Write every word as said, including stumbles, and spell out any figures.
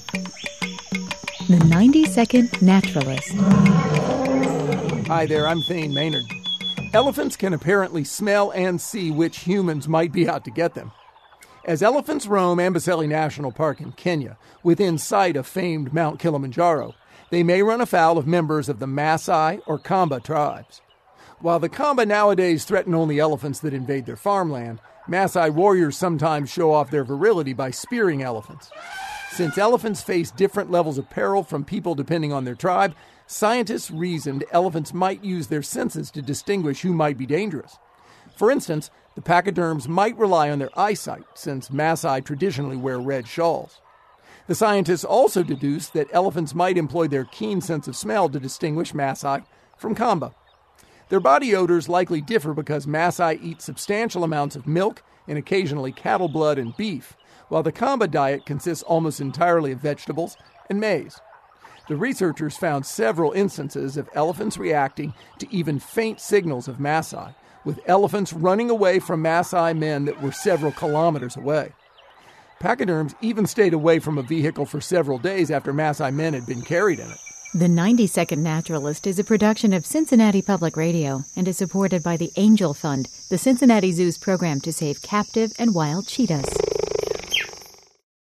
The ninety-second Naturalist. Hi there, I'm Thane Maynard. Elephants can apparently smell and see which humans might be out to get them. As elephants roam Amboseli National Park in Kenya, within sight of famed Mount Kilimanjaro, they may run afoul of members of the Maasai or Kamba tribes. While the Kamba nowadays threaten only elephants that invade their farmland, Maasai warriors sometimes show off their virility by spearing elephants. Since elephants face different levels of peril from people depending on their tribe, scientists reasoned elephants might use their senses to distinguish who might be dangerous. For instance, the pachyderms might rely on their eyesight, since Maasai traditionally wear red shawls. The scientists also deduced that elephants might employ their keen sense of smell to distinguish Maasai from Kamba. Their body odors likely differ because Maasai eat substantial amounts of milk and occasionally cattle blood and beef, while the Kamba diet consists almost entirely of vegetables and maize. The researchers found several instances of elephants reacting to even faint signals of Maasai, with elephants running away from Maasai men that were several kilometers away. Pachyderms even stayed away from a vehicle for several days after Maasai men had been carried in it. The ninety-second Naturalist is a production of Cincinnati Public Radio and is supported by the Angel Fund, the Cincinnati Zoo's program to save captive and wild cheetahs.